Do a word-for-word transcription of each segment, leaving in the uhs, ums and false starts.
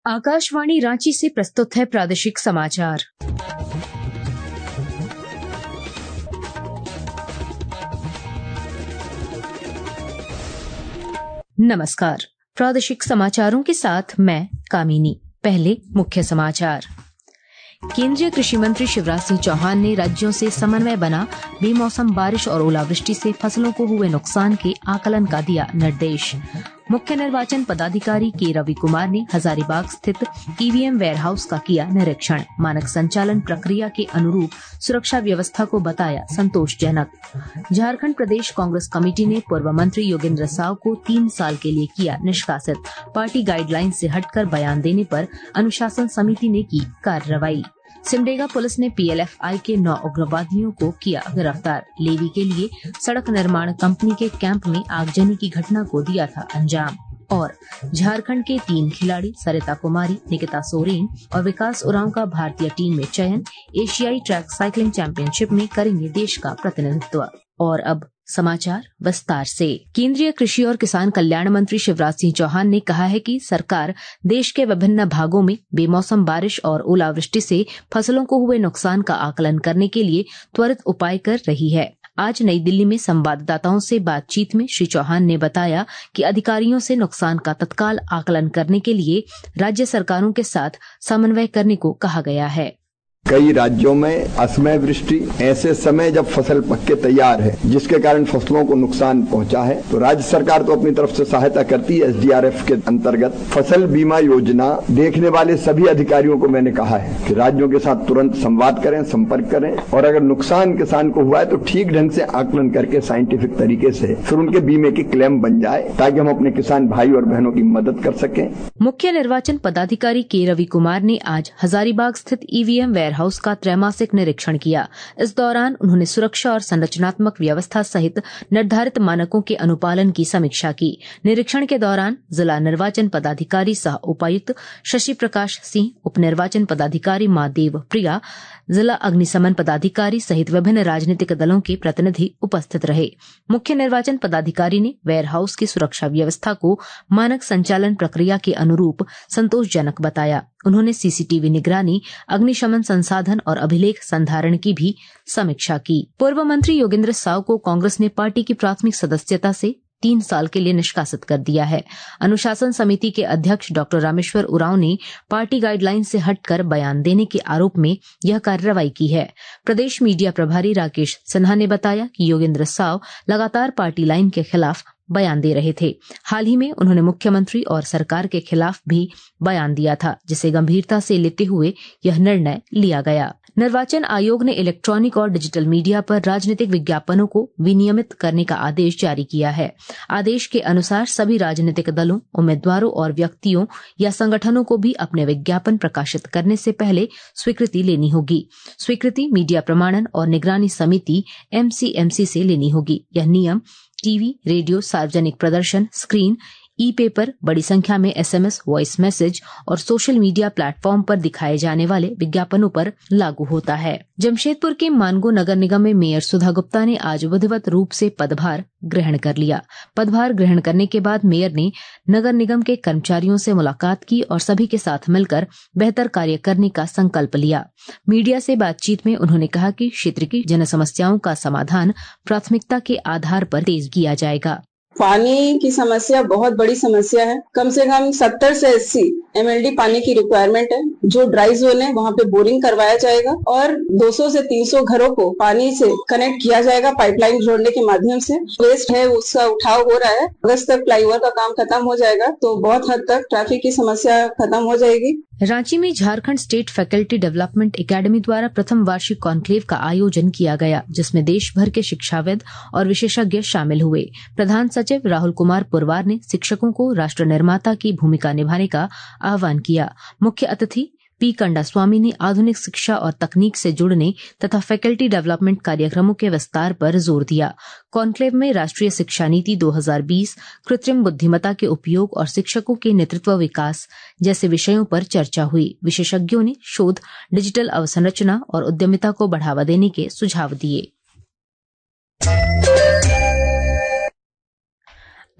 आकाशवाणी रांची से प्रस्तुत है प्रादेशिक समाचार। नमस्कार, प्रादेशिक समाचारों के साथ मैं कामिनी। पहले मुख्य समाचार। केंद्रीय कृषि मंत्री शिवराज सिंह चौहान ने राज्यों से समन्वय बना बेमौसम बारिश और ओलावृष्टि से फसलों को हुए नुकसान के आकलन का दिया निर्देश। मुख्य निर्वाचन पदाधिकारी के रवि कुमार ने हजारीबाग स्थित ईवीएम वेयरहाउस का किया निरीक्षण। मानक संचालन प्रक्रिया के अनुरूप सुरक्षा व्यवस्था को बताया संतोषजनक। झारखंड प्रदेश कांग्रेस कमेटी ने पूर्व मंत्री योगेंद्र साव को तीन साल के लिए किया निष्कासित। पार्टी गाइडलाइन से हटकर बयान देने पर अनुशासन समिति ने की कार्रवाई। सिमडेगा पुलिस ने पीएलएफआई के नौ उग्रवादियों को किया गिरफ्तार। लेवी के लिए सड़क निर्माण कंपनी के कैंप में आगजनी की घटना को दिया था अंजाम। और झारखंड के तीन खिलाड़ी सरिता कुमारी, निकिता सोरेन और विकास उरांव का भारतीय टीम में चयन। एशियाई ट्रैक साइकिलिंग चैंपियनशिप में करेंगे देश का प्रतिनिधित्व। और अब समाचार विस्तार से। केंद्रीय कृषि और किसान कल्याण मंत्री शिवराज सिंह चौहान ने कहा है कि सरकार देश के विभिन्न भागों में बेमौसम बारिश और ओलावृष्टि से फसलों को हुए नुकसान का आकलन करने के लिए त्वरित उपाय कर रही है। आज नई दिल्ली में संवाददाताओं से बातचीत में श्री चौहान ने बताया कि अधिकारियों से नुकसान का तत्काल आकलन करने के लिए राज्य सरकारों के साथ समन्वय करने को कहा गया है। कई राज्यों में असमय वृष्टि, ऐसे समय जब फसल पक के तैयार है जिसके कारण फसलों को नुकसान पहुंचा है, तो राज्य सरकार तो अपनी तरफ से सहायता करती है। एसडीआरएफ के अंतर्गत फसल बीमा योजना देखने वाले सभी अधिकारियों को मैंने कहा है कि राज्यों के साथ तुरंत संवाद करें, संपर्क करें और अगर नुकसान किसान को हुआ है तो ठीक ढंग से आकलन करके साइंटिफिक तरीके से फिर उनके बीमे की क्लेम बन जाए ताकि हम अपने किसान भाई और बहनों की मदद कर सकें। मुख्य निर्वाचन पदाधिकारी के रवि कुमार ने आज हजारीबाग स्थित ईवीएम हाउस का त्रैमासिक निरीक्षण किया। इस दौरान उन्होंने सुरक्षा और संरचनात्मक व्यवस्था सहित निर्धारित मानकों के अनुपालन की समीक्षा की। निरीक्षण के दौरान जिला निर्वाचन पदाधिकारी सह उपायुक्त शशि प्रकाश सिंह, उप निर्वाचन पदाधिकारी महादेव प्रिया, जिला अग्निशमन पदाधिकारी सहित विभिन्न राजनीतिक दलों के प्रतिनिधि उपस्थित रहे। मुख्य निर्वाचन पदाधिकारी ने वेयर हाउस की सुरक्षा व्यवस्था को मानक संचालन प्रक्रिया के अनुरूप संतोषजनक बताया। उन्होंने सीसीटीवी निगरानी, अग्निशमन संसाधन और अभिलेख संधारण की भी समीक्षा की। पूर्व मंत्री योगेंद्र साव को कांग्रेस ने पार्टी की प्राथमिक सदस्यता से तीन साल के लिए निष्कासित कर दिया है। अनुशासन समिति के अध्यक्ष डॉक्टर रामेश्वर उरांव ने पार्टी गाइडलाइन से हटकर बयान देने के आरोप में यह कार्रवाई की है। प्रदेश मीडिया प्रभारी राकेश सिन्हा ने बताया कि योगेंद्र साव लगातार पार्टी लाइन के खिलाफ बयान दे रहे थे। हाल ही में उन्होंने मुख्यमंत्री और सरकार के खिलाफ भी बयान दिया था, जिसे गंभीरता से लेते हुए यह निर्णय लिया गया। निर्वाचन आयोग ने इलेक्ट्रॉनिक और डिजिटल मीडिया पर राजनीतिक विज्ञापनों को विनियमित करने का आदेश जारी किया है। आदेश के अनुसार सभी राजनीतिक दलों, उम्मीदवारों और व्यक्तियों या संगठनों को भी अपने विज्ञापन प्रकाशित करने से पहले स्वीकृति लेनी होगी। स्वीकृति मीडिया प्रमाणन और निगरानी समिति एमसीएमसी से लेनी होगी। यह नियम टीवी, रेडियो, सार्वजनिक प्रदर्शन, स्क्रीन, ई पेपर, बड़ी संख्या में एसएमएस, वॉइस मैसेज और सोशल मीडिया प्लेटफॉर्म पर दिखाए जाने वाले विज्ञापनों पर लागू होता है। जमशेदपुर के मानगो नगर निगम में मेयर सुधा गुप्ता ने आज विधिवत रूप से पदभार ग्रहण कर लिया। पदभार ग्रहण करने के बाद मेयर ने नगर निगम के कर्मचारियों से मुलाकात की और सभी के साथ मिलकर बेहतर कार्य करने का संकल्प लिया। मीडिया से बातचीत में उन्होंने कहा कि क्षेत्र की जन समस्याओं का समाधान प्राथमिकता के आधार पर तेज किया जाएगा। पानी की समस्या बहुत बड़ी समस्या है। कम से कम सत्तर से अस्सी एमएलडी पानी की रिक्वायरमेंट है। जो ड्राई जोन है वहाँ पे बोरिंग करवाया जाएगा और दो सौ से तीन सौ घरों को पानी से कनेक्ट किया जाएगा पाइपलाइन जोड़ने के माध्यम से। वेस्ट है उसका उठाव हो रहा है। अगस्त तक फ्लाईओवर का काम खत्म हो जाएगा तो बहुत हद तक ट्रैफिक की समस्या खत्म हो जाएगी। रांची में Jharkhand state faculty development academy द्वारा प्रथम वार्षिक कॉन्क्लेव का आयोजन किया गया, जिसमें देश भर के शिक्षाविद और विशेषज्ञ शामिल हुए। प्रधान सचिव राहुल कुमार पुरवार ने शिक्षकों को राष्ट्र निर्माता की भूमिका निभाने का आह्वान किया। मुख्य अतिथि पी कंडास्वामी ने आधुनिक शिक्षा और तकनीक से जुड़ने तथा फैकल्टी डेवलपमेंट कार्यक्रमों के विस्तार पर जोर दिया। कॉन्क्लेव में राष्ट्रीय शिक्षा नीति दो हज़ार बीस, कृत्रिम बुद्धिमत्ता के उपयोग और शिक्षकों के नेतृत्व विकास जैसे विषयों पर चर्चा हुई। विशेषज्ञों ने शोध, डिजिटल अवसंरचना और उद्यमिता को बढ़ावा देने के सुझाव दिए।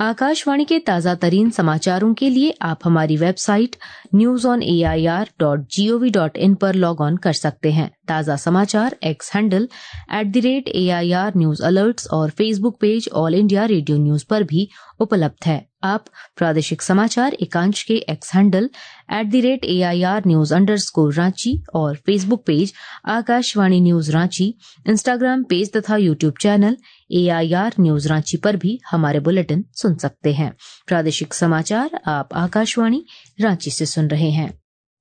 आकाशवाणी के ताजा तरीन समाचारों के लिए आप हमारी website news on A I R dot G O V dot in पर लॉग ऑन कर सकते हैं। ताजा समाचार X handle at the rate A I R news alerts और Facebook page All India Radio news पर भी उपलब्ध है। आप प्रादेशिक समाचार एकांश के X handle at the rate A I R news underscore Ranchi और Facebook page Akashvani news Ranchi, Instagram page तथा YouTube channel A I R news Ranchi पर भी हमारे बुलेटिन सुन सकते हैं। प्रादेशिक समाचार आप आकाशवाणी रांची से सुन रहे हैं।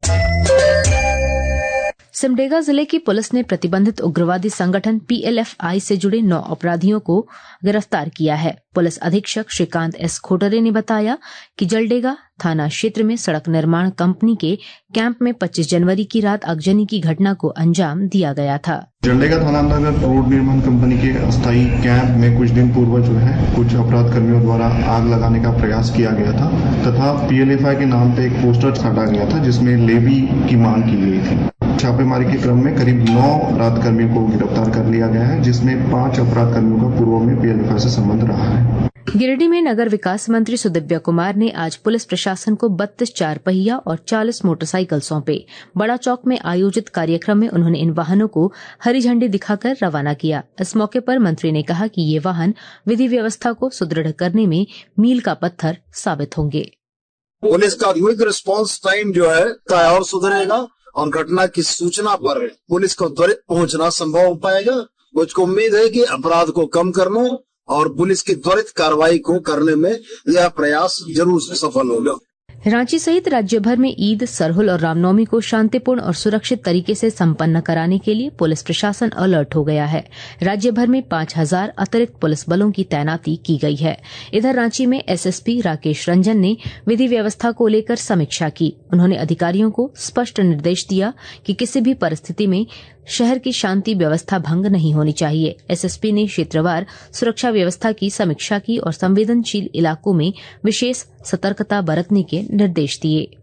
सिमडेगा जिले की पुलिस ने प्रतिबंधित उग्रवादी संगठन पी एल एफ आई से जुड़े नौ अपराधियों को गिरफ्तार किया है। पुलिस अधीक्षक श्रीकांत एस खोटरे ने बताया कि जलडेगा थाना क्षेत्र में सड़क निर्माण कंपनी के कैंप में पच्चीस जनवरी की रात आगजनी की घटना को अंजाम दिया गया था। जलडेगा थाना अंतर्गत रोड निर्माण कंपनी के अस्थायी कैंप में कुछ दिन पूर्व जो है कुछ अपराध कर्मियों द्वारा आग लगाने का प्रयास किया गया था तथा पी एल एफ आई के नाम पे एक पोस्टर साटा गया था जिसमें लेवी की मांग की गई थी। छापेमारी के क्रम में करीब नौ अपराध कर्मियों को गिरफ्तार कर लिया गया है, जिसमें पांच अपराध कर्मियों का पूर्व में पी एल एफ आई से संबंध रहा है। गिरिडीह में नगर विकास मंत्री सुदिव्या कुमार ने आज पुलिस प्रशासन को बत्तीस चार पहिया और चालीस मोटरसाइकिल सौंपे। बड़ा चौक में आयोजित कार्यक्रम में उन्होंने इन वाहनों को हरी झंडी दिखाकर रवाना किया। इस मौके पर मंत्री ने कहा कि ये वाहन विधि व्यवस्था को सुदृढ़ करने में मील का पत्थर साबित होंगे। पुलिस का क्विक रिस्पांस टाइम जो है और सुधरेगा और घटना की सूचना पर पुलिस को त्वरित पहुंचना संभव हो पाएगा। मुझको उम्मीद है कि अपराध को कम करने और पुलिस की त्वरित कार्रवाई को करने में यह प्रयास जरूर सफल होगा। रांची सहित राज्य भर में ईद, सरहुल और रामनवमी को शांतिपूर्ण और सुरक्षित तरीके से संपन्न कराने के लिए पुलिस प्रशासन अलर्ट हो गया है। राज्य भर में पांच हजार अतिरिक्त पुलिस बलों की तैनाती की गई है। इधर रांची में S S P Rakesh Ranjan ने विधि व्यवस्था को लेकर समीक्षा की। उन्होंने अधिकारियों को स्पष्ट निर्देश दिया कि किसी भी परिस्थिति में शहर की शांति व्यवस्था भंग नहीं होनी चाहिए। एस एस पी ने क्षेत्रवार सुरक्षा व्यवस्था की समीक्षा की और संवेदनशील इलाकों में विशेष सतर्कता बरतने के निर्देश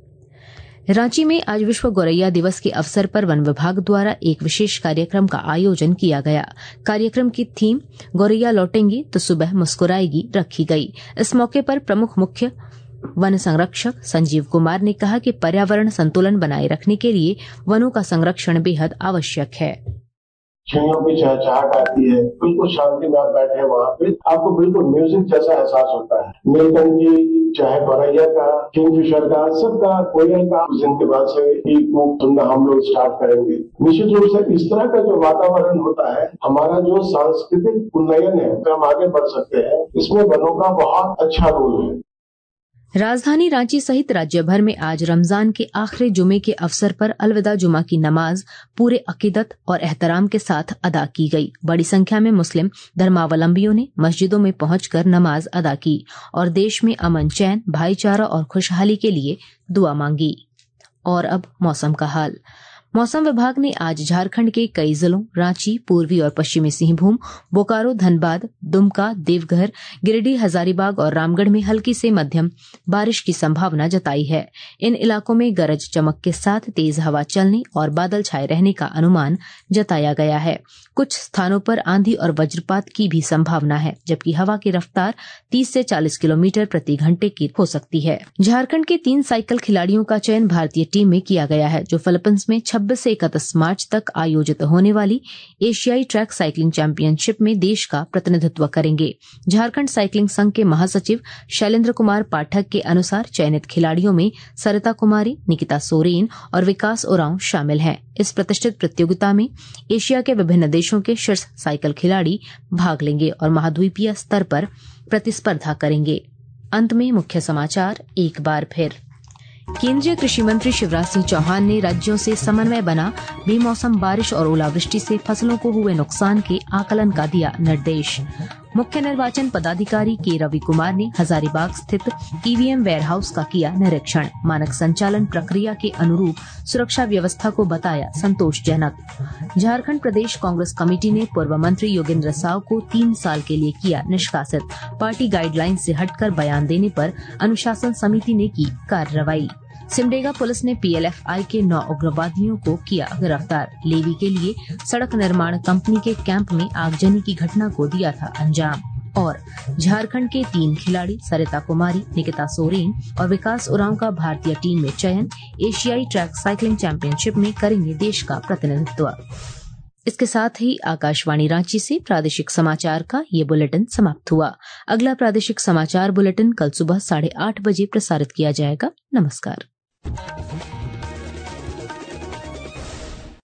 दिए। रांची में आज विश्व गौरैया दिवस के अवसर पर वन विभाग द्वारा एक विशेष कार्यक्रम का आयोजन किया गया। कार्यक्रम की थीम गौरैया लौटेंगी तो सुबह मुस्कुराएगी रखी गई। इस मौके पर प्रमुख मुख्य वन संरक्षक संजीव कुमार ने कहा कि पर्यावरण संतुलन बनाए रखने के लिए वनों का संरक्षण बेहद आवश्यक है। चिड़ियों की चहचहाट आती है, बिल्कुल शांति में आप बैठे वहाँ पे आपको बिल्कुल म्यूजिक जैसा एहसास होता है। नीलकंठ की, चाहे गौरैया का, किंगफिशर का, सबका, कोयल का, उस दिन के बाद से कूक सुनना हम लोग स्टार्ट करेंगे। निश्चित रूप से इस तरह का जो वातावरण होता है, हमारा जो सांस्कृतिक उन्नयन है, हम आगे बढ़ सकते हैं। इसमें वनों का बहुत अच्छा रोल है। राजधानी रांची सहित राज्य भर में आज रमजान के आखिरी जुमे के अवसर पर अलविदा जुमा की नमाज पूरे अकीदत और एहतराम के साथ अदा की गई। बड़ी संख्या में मुस्लिम धर्मावलंबियों ने मस्जिदों में पहुंचकर नमाज अदा की और देश में अमन, चैन, भाईचारा और खुशहाली के लिए दुआ मांगी। और अब मौसम का हाल। मौसम विभाग ने आज झारखंड के कई जिलों रांची, पूर्वी और पश्चिमी सिंहभूम, बोकारो, धनबाद, दुमका, देवघर, गिरिडीह, हजारीबाग और रामगढ़ में हल्की से मध्यम बारिश की संभावना जताई है। इन इलाकों में गरज चमक के साथ तेज हवा चलने और बादल छाए रहने का अनुमान जताया गया है। कुछ स्थानों पर आंधी और वज्रपात की भी संभावना है, जबकि हवा की रफ्तार तीस से चालीस किलोमीटर प्रति घंटे की हो सकती है। झारखंड के तीन साइकिल खिलाड़ियों का चयन भारतीय टीम में किया गया है, जो फिलीपींस में छब्बीस से इकतीस मार्च तक आयोजित होने वाली एशियाई ट्रैक साइकिलिंग चैंपियनशिप में देश का प्रतिनिधित्व करेंगे। झारखंड साइकिलिंग संघ के महासचिव शैलेंद्र कुमार पाठक के अनुसार चयनित खिलाड़ियों में सरिता कुमारी, निकिता सोरेन और विकास उरांव शामिल हैं। इस प्रतिष्ठित प्रतियोगिता में एशिया के विभिन्न देशों के शीर्ष साइकिल खिलाड़ी भाग लेंगे और महाद्वीपीय स्तर पर प्रतिस्पर्धा करेंगे। अंत में मुख्य समाचार एक बार फिर। केंद्रीय कृषि मंत्री शिवराज सिंह चौहान ने राज्यों से समन्वय बना बेमौसम बारिश और ओलावृष्टि से फसलों को हुए नुकसान के आकलन का दिया निर्देश। मुख्य निर्वाचन पदाधिकारी के रवि कुमार ने हजारीबाग स्थित ई वी एम वेयरहाउस का किया निरीक्षण। मानक संचालन प्रक्रिया के अनुरूप सुरक्षा व्यवस्था को बताया संतोषजनक। झारखंड प्रदेश कांग्रेस कमेटी ने पूर्व मंत्री योगेंद्र साव को तीन साल के लिए किया निष्कासित। पार्टी गाइडलाइन से हटकर बयान देने पर अनुशासन समिति ने की कार्रवाई। सिमडेगा पुलिस ने पी एल एफ आई के नौ उग्रवादियों को किया गिरफ्तार। लेवी के लिए सड़क निर्माण कंपनी के कैंप में आगजनी की घटना को दिया था अंजाम। और झारखंड के तीन खिलाड़ी सरिता कुमारी, निकिता सोरेन और विकास उरांव का भारतीय टीम में चयन एशियाई ट्रैक साइकिलिंग चैंपियनशिप में करेंगे देश का प्रतिनिधित्व। इसके साथ ही आकाशवाणी रांची से प्रादेशिक समाचार का ये बुलेटिन समाप्त हुआ। अगला प्रादेशिक समाचार बुलेटिन कल सुबह साढ़े आठ बजे प्रसारित किया जाएगा। नमस्कार।